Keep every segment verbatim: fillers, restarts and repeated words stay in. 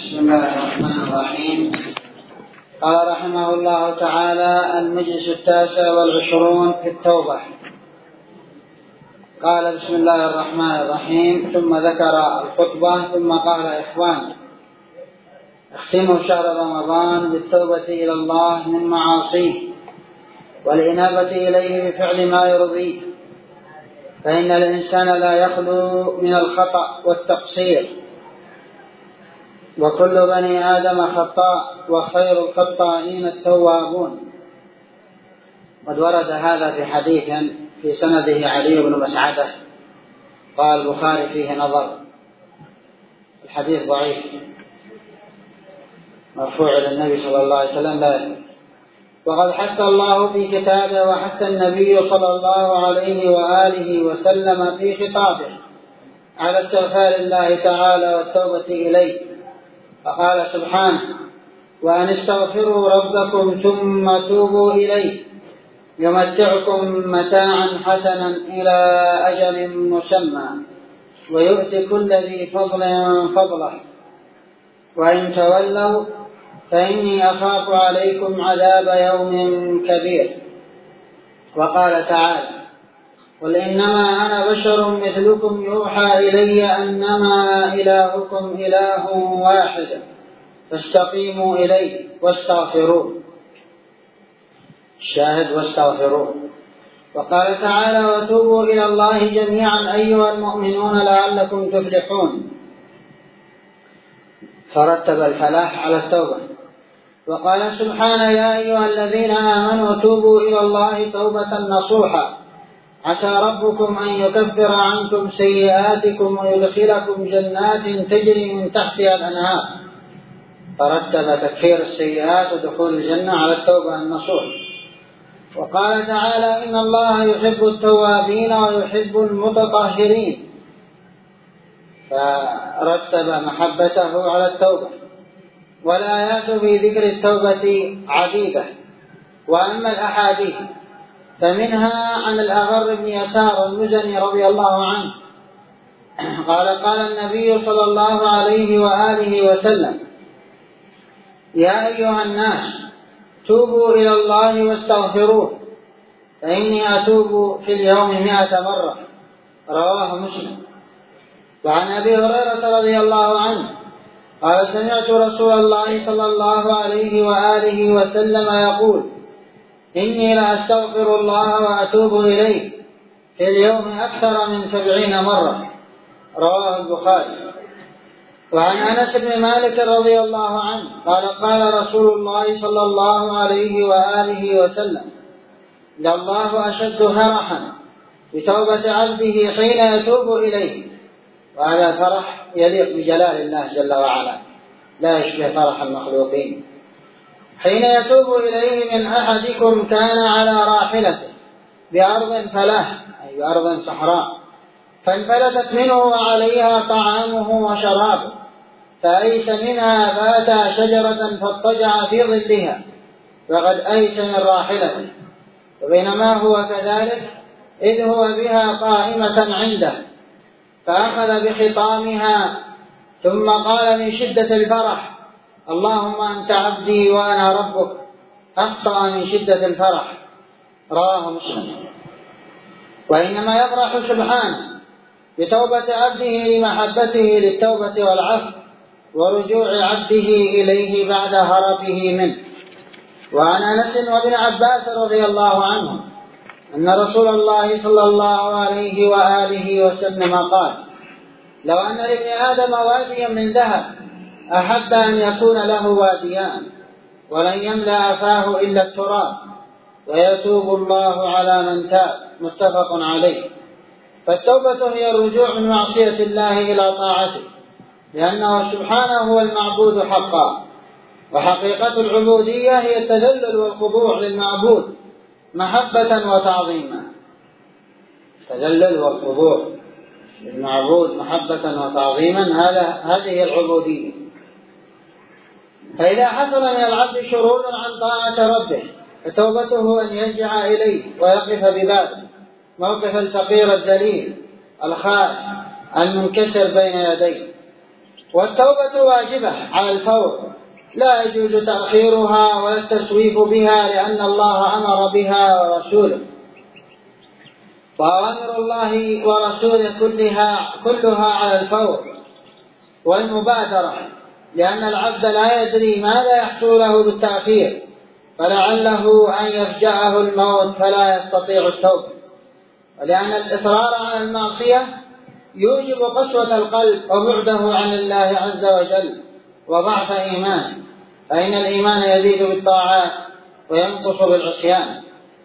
بسم الله الرحمن الرحيم. قال رحمه الله تعالى: المجلس التاسع والعشرون في التوبة. قال: بسم الله الرحمن الرحيم. ثم ذكر الخطبة ثم قال: إخواني، اختموا شهر رمضان بالتوبة إلى الله من معاصيه والإنابة إليه بفعل ما يرضيه، فإن الإنسان لا يخلو من الخطأ والتقصير، وكل بني آدم خطاء وخير الخطائين التوابون. قد ورد هذا في حديث في سنده علي بن مسعدة، قال البخاري فيه نظر، الحديث ضعيف مرفوع إلى النبي صلى الله عليه وسلم لا يثبت. وقد حث الله في كتابه وحث النبي صلى الله عليه وآله وسلم في خطابه على استغفار الله تعالى والتوبة إليه، فقال سبحانه: وأن استغفروا ربكم ثم توبوا إليه يمتعكم متاعا حسنا إلى أجل مسمى ويؤتي كل ذي فضل فضله، وإن تولوا فإني أخاف عليكم عذاب يوم كبير. وقال تعالى: قل إنما أنا بشر مثلكم يوحى إلي أنما إلهكم إله واحد فاستقيموا إليه واستغفروه. الشاهد: واستغفروه. وقال تعالى: وتوبوا إلى الله جميعا أيها المؤمنون لعلكم تفلحون، فرتب الفلاح على التوبة. وقال سبحانه: يا أيها الذين آمنوا توبوا إلى الله توبة نصوحا عسى ربكم أن يكفر عنكم سيئاتكم ويدخلكم جنات تجري من تحتها الأنهار، فرتب تكفير السيئات ودخول الجنة على التوبة النصوح. وقال تعالى: إن الله يحب التوابين ويحب المتطهرين، فرتب محبته على التوبة. والآيات في ذكر التوبة عديدة. وأما الأحاديث فمنها عن الأغر بن يسار المزني رضي الله عنه قال: قال النبي صلى الله عليه وآله وسلم: يا أيها الناس توبوا إلى الله واستغفروه فإني أتوب في اليوم مئة مرة، رواه مسلم. وعن أبي هريرة رضي الله عنه قال: سمعت رسول الله صلى الله عليه وآله وسلم يقول: إني لأستغفر الله وأتوب إليه في اليوم أكثر من سبعين مرة، رواه البخاري. وعن أنس بن مالك رضي الله عنه قال: قال رسول الله صلى الله عليه وآله وسلم: لله أشد فرحا بتوبة عبده حين يتوب إليه. وهذا فرح يليق بجلال الله جل وعلا، لا يشبه فرح المخلوقين. حين يتوب إليه من أحدكم كان على راحلته بأرض فلاح، أي بأرض صحراء، فانفلتت منه وعليها طعامه وشرابه، فأيس منها فأتى شجرة فاضطجع في ظلها فقد أيس من راحلته. وبينما هو كذلك إذ هو بها قائمة عنده، فأخذ بخطامها ثم قال من شدة الفرح: اللهم أنت عبدي وأنا ربك، أخطأ من شدة الفرح، رواه مسلم. وإنما يفرح سبحانه بتوبة عبده لمحبته للتوبة والعفو ورجوع عبده إليه بعد هربه منه. وعن أنس وابن عباس رضي الله عنهم أن رسول الله صلى الله عليه وآله وسلم قال: لو أن لابن آدم واديا من ذهب أحب أن يكون له واديان ولن يملأ فاه إلا التراب ويتوب الله على من تاب، متفق عليه. فالتوبة هي الرجوع من معصية الله إلى طاعته، لأنه سبحانه هو المعبود حقا. وحقيقة العبودية هي التذلل والخضوع للمعبود محبة وتعظيما. التذلل والخضوع للمعبود محبة وتعظيما، هذا هذه العبودية. فإذا حصل من العبد شرود عن طاعة ربه فتوبته أن يرجع إليه ويقف ببابه موقف الفقير الذليل الخائف المنكسر بين يديه، والتوبة واجبة على الفور، لا يجوز تأخيرها ولا التسويف بها، لأن الله أمر بها ورسوله، وأوامر الله ورسوله كلها كلها على الفور والمبادرة، لأن العبد لا يدري ماذا يحصل له بالتأخير، فلعله أن يفجأه الموت فلا يستطيع التوبة. ولأن الإصرار على المعصية يوجب قسوة القلب وبعده عن الله عز وجل وضعف إيمانه، فإن الإيمان يزيد بالطاعات وينقص بالعصيان.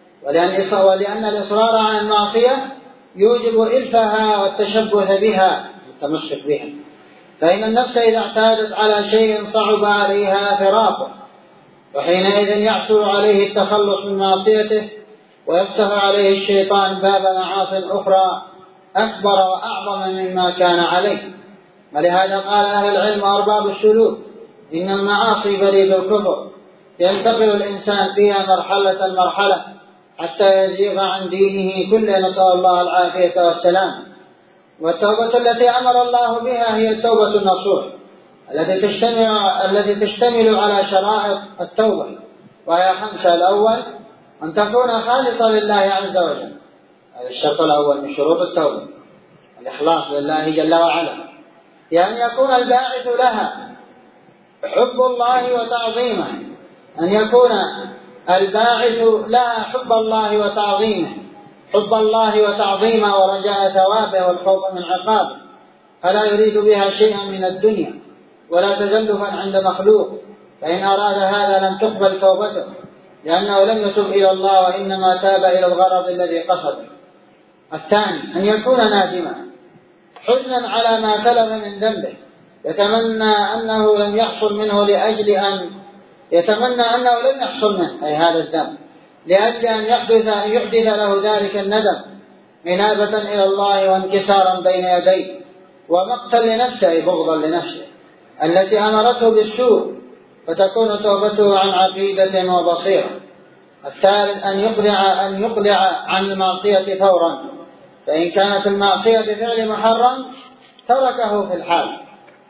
ولأن الإصرار على المعصية يوجب إلفها والتشبث بها والتمسك بها، فإن النفس إذا اعتادت على شيء صعب عليها فراقه، وحينئذ يحصل عليه التخلص من معصيته، ويفتح عليه الشيطان باب معاصٍ أخرى أكبر وأعظم مما كان عليه. ولهذا قال أهل العلم وأرباب السلوك إن المعاصي بريد الكفر، ينتقل الإنسان فيها مرحلة مرحلة حتى يزيغ عن دينه كله، نسأل الله العافية والسلام. والتوبة التي أمر الله بها هي التوبة النصوح التي تشتمل التي تشتمل على شرائط التوبة، وهي خمسة. الأول أن تكون خالصة لله عز وجل، هذا الشرط الأول من شروط التوبة، الإخلاص لله جل وعلا، يعني يكون الباعث لها حب الله وتعظيمه، أن يكون الباعث لها حب الله وتعظيمه، حب الله وتعظيمه ورجاء ثوابه والخوف من عقابه، فلا يريد بها شيئا من الدنيا ولا تزلفا عند مخلوق، فإن أراد هذا لم تقبل توبته، لأنه لم يتب إلى الله وإنما تاب إلى الغرض الذي قصده. الثاني أن يكون نادما حزنا على ما سلف من ذنبه، يتمنى أنه لم يحصل منه لأجل أن يتمنى أنه لم يحصل منه أي هذا الذنب لأجل أن يحدث أن يحدث له ذلك الندم منابة إلى الله وانكسارا بين يديه، ومقتا لنفسه بغضا لنفسه التي أمرته بالسوء، فتكون توبته عن عقيدة وبصيرة. الثالث أن يقلع أن يقلع عن المعصية فورا، فإن كانت المعصية بفعل محرم تركه في الحال،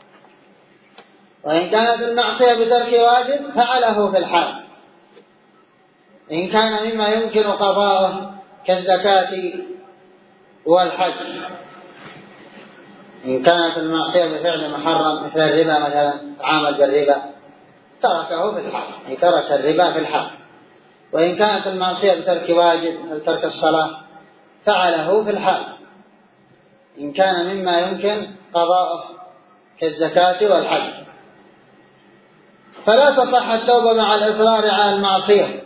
وإن كانت المعصية بترك واجب فعله في الحال. إن كان مما يمكن قضاءه كالزكاة والحج، إن كانت المعصية بفعل محرم مثل الربا مثلا، تعامل بالربا تركه في الحال، أي ترك الربا في الحال. وإن كانت المعصية بترك واجب مثل ترك الصلاة فعله في الحال، إن كان مما يمكن قضاءه كالزكاة والحج. فلا تصح التوبة مع الإصرار على المعصية،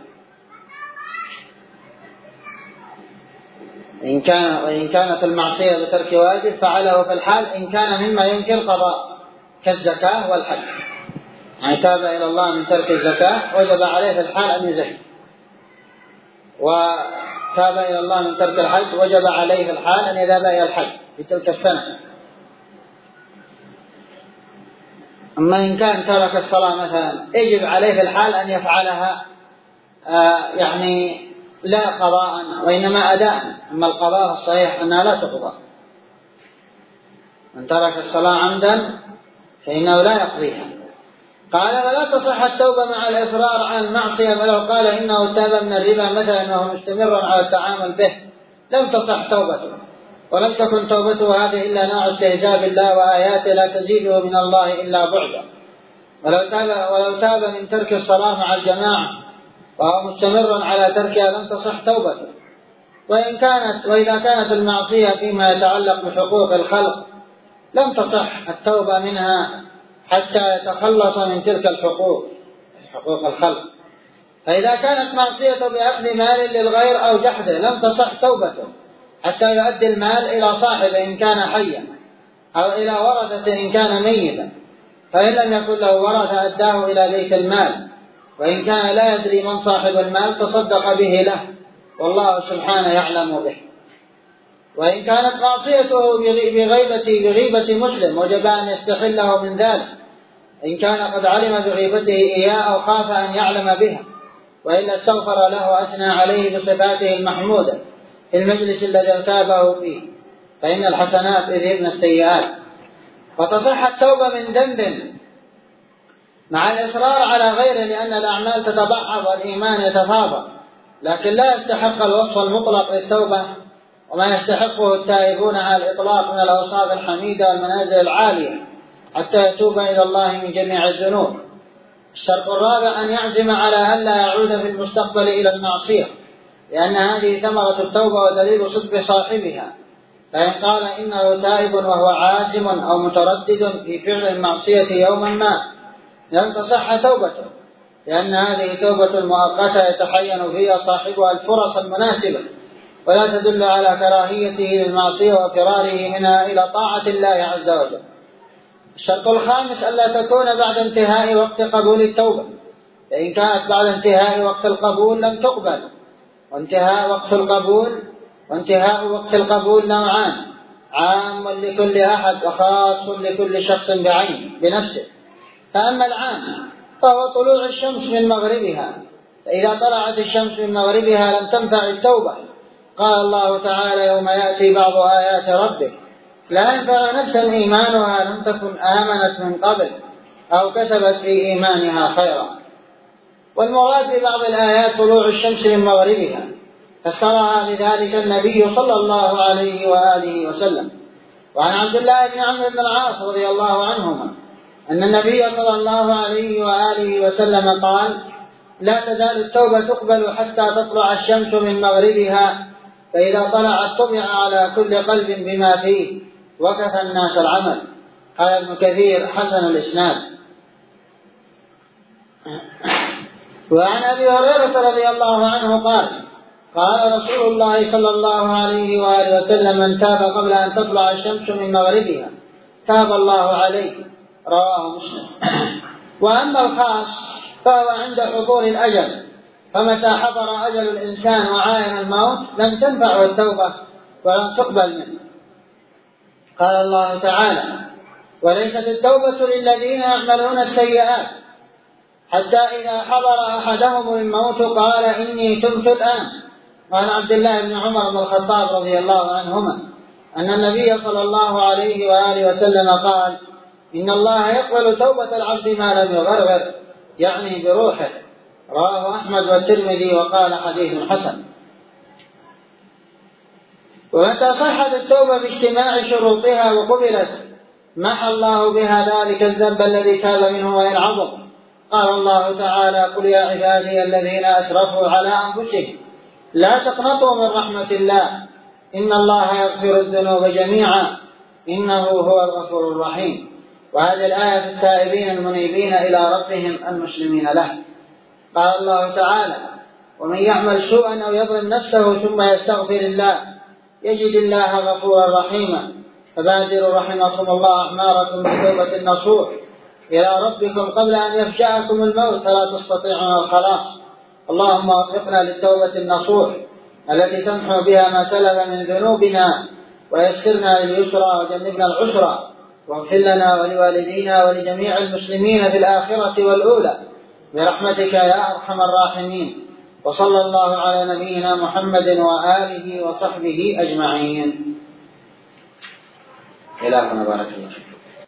إن كان وإن كانت المعصية بترك واجب فعله في الحال، إن كان مما يمكن قضاء كالزكاة والحج، يعني تاب إلى الله من ترك الزكاة وجب عليه في الحال أن يزكي، وتاب إلى الله من ترك الحج وجب عليه في الحال أن يذهب إلى الحج في تلك السنة. أما إن كان ترك الصلاة مثلا يجب عليه في الحال أن يفعلها آه يعني لا قضاء وإنما أداء، أما القضاء الصحيح أنها لا تقضى. من ترك الصلاة عمدا فإنه لا يقضيها. قال ولا تصح التوبة مع الإصرار على المعصية، فلو قال إنه تاب من الربا مثلا وهو مستمر على التعامل به لم تصح توبته، ولم تكن توبته هذه إلا نوع استهزاء بالله وآياته لا تزيده من الله إلا بعدا. ولو تاب, ولو تاب من ترك الصلاة مع الجماعة وهو مستمر على تركها لم تصح توبته. وإن كانت وإذا كانت المعصية فيما يتعلق بحقوق الخلق لم تصح التوبة منها حتى يتخلص من تلك الحقوق، حقوق الخلق. فإذا كانت معصية بأخذ مال للغير أو جحده لم تصح توبته حتى يؤدي المال إلى صاحبه إن كان حيا، أو إلى ورثة إن كان ميتا، فإن لم يكن له ورثة أداه إلى بيت المال، وإن كان لا يدري من صاحب المال تصدق به له والله سبحانه يعلم به. وإن كانت معصيته بغيبة بغيبة مسلم وجب أن يستحله من ذلك، إن كان قد علم بغيبته إياه أو خاف أن يعلم بها، وإلا استغفر له وأثنى عليه بصفاته المحمودة في المجلس الذي ارتابه فيه، فإن الحسنات يذهبن السيئات. وتصح التوبة من ذنب مع الإصرار على غيره، لأن الأعمال تتبعض والإيمان يتفاضل، لكن لا يستحق الوصف المطلق للتوبة وما يستحقه التائبون على الإطلاق من الأوصاف الحميدة والمنازل العالية حتى يتوب إلى الله من جميع الذنوب. الشرط الرابع أن يعزم على ألا يعود في المستقبل إلى المعصية، لأن هذه ثمرة التوبة ودليل صدق صاحبها، فإن قال إنه تائب وهو عازم أو متردد في فعل المعصية يوما ما لم تصح توبته، لأن هذه توبة مؤقتة يتحين فيها صاحبها الفرص المناسبة، ولا تدل على كراهيته للمعصية وفراره منها إلى طاعة الله عز وجل. الشرط الخامس ألا تكون بعد انتهاء وقت قبول التوبة، فإن كانت بعد انتهاء وقت القبول لم تقبل. وانتهاء وقت القبول وانتهاء وقت القبول نوعان: عام لكل أحد وخاص لكل شخص بعين بنفسه. فأما العام فهو طلوع الشمس من مغربها، فإذا طلعت الشمس من مغربها لم تنفع التوبة. قال الله تعالى: يوم يأتي بعض آيات ربك لا ينفع نفسا إيمانها لم تكن آمنت من قبل أو كسبت في إيمانها خيرا. والمراد ببعض الآيات طلوع الشمس من مغربها، فسرها بذلك النبي صلى الله عليه وآله وسلم. وعن عبد الله بن عمرو بن العاص رضي الله عنهما أن النبي صلى الله عليه وآله وسلم قال: لا تزال التوبة تقبل حتى تطلع الشمس من مغربها، فإذا طلعت طبع على كل قلب بما فيه وكفى الناس العمل. قال ابن كثير: حسن الإسناد. وعن أبي هريرة رضي الله عنه قال: قال رسول الله صلى الله عليه وآله وسلم: من تاب قبل أن تطلع الشمس من مغربها تاب الله عليه. رواه مسلم. وأما الخاص فهو عند حضور الأجل، فمتى حضر أجل الإنسان وعاين الموت لم تنفعه التوبة ولم تقبل منه. قال الله تعالى: وليست التوبة للذين يعملون السيئات حتى إذا حضر أحدهم الموت قال إني تبت الآن. وعن عبد الله بن عمر بن الخطاب رضي الله عنهما أن النبي صلى الله عليه وآله وسلم قال: إن الله يقبل توبة العبد ما لم يغرغر، يعني بروحه. رواه أحمد والترمذي وقال حديث حسن. ومتى صحت التوبة باجتماع شروطها وقبلت محى الله بها ذلك الذنب الذي تاب منه وإن عظم. قال الله تعالى: قل يا عبادي الذين أسرفوا على أنفسهم لا تقنطوا من رحمة الله إن الله يغفر الذنوب جميعا إنه هو الغفور الرحيم. وهذه الآية في التائبين المنيبين إلى ربهم المسلمين له. قال الله تعالى: ومن يعمل سوءا أو يظلم نفسه ثم يستغفر الله يجد الله غفورا رحيما. فبادروا رحمكم الله أعماركم بتوبة النصوح إلى ربكم قبل أن يفجأكم الموت فلا تستطيعون الخلاص. اللهم وفقنا للتوبة النصوح التي تمحو بها ما سلف من ذنوبنا ويسرنا لليسرى وجنبنا العسرى، واغفر لنا ولوالدينا ولجميع المسلمين في الآخرة والأولى برحمتك يا أرحم الراحمين. وصلى الله على نبينا محمد وآله وصحبه أجمعين. إلهنا بارك الله.